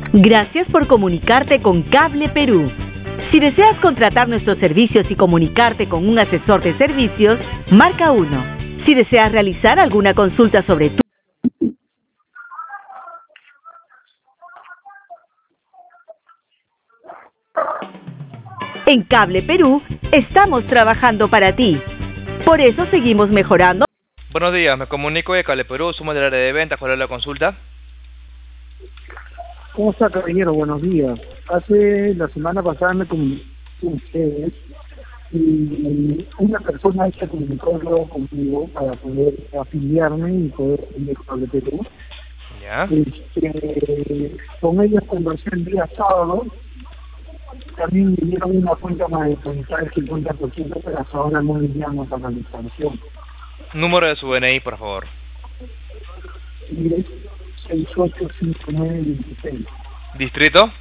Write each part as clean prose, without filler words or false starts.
Gracias por comunicarte con Cable Perú. Si deseas contratar nuestros servicios y comunicarte con un asesor de servicios, marca 1. Si deseas realizar alguna consulta sobre tu... En Cable Perú, estamos trabajando para ti. Por eso seguimos mejorando. Buenos días, me comunico de Cable Perú, somos del área de ventas. ¿Cuál es la consulta? ¿Cómo está, caballero? Buenos días. Hace la semana pasada me comuniqué con ustedes y una persona se comunicó luego conmigo para poder afiliarme y poder ir a Cable Perú. Ya. Con ellos conversé el día sábado. También me dieron una cuenta más de el 50%, pero hasta ahora no enviamos a la instalación. Número de su DNI, por favor. Mire, 685926. Distrito.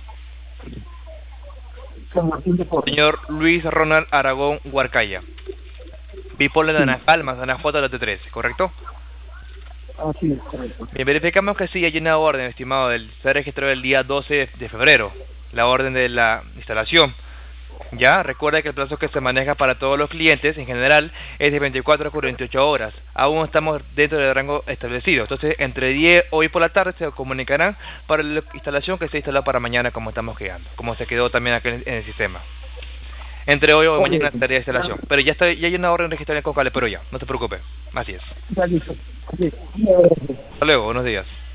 San Martín de Porres. Señor Luis Ronald Aragón Huarcaya. Bipolar de Naranjal, Manzana J, lote 13, ¿correcto? Así es, correcto. Bien, verificamos que sí hay una orden, estimado, se registró el día 12 de febrero, la orden de la instalación. Ya, recuerda que el plazo que se maneja para todos los clientes en general es de 24 a 48 horas. Aún estamos dentro del rango establecido. Entonces, entre 10 hoy por la tarde se comunicarán para la instalación que se instaló para mañana, como estamos quedando, como se quedó también aquí en el sistema. Entre hoy o mañana estaría la instalación. Pero ya hay una orden registrada en Cable Perú ya, no te preocupes. Así es. Ya listo. Hasta luego, buenos días.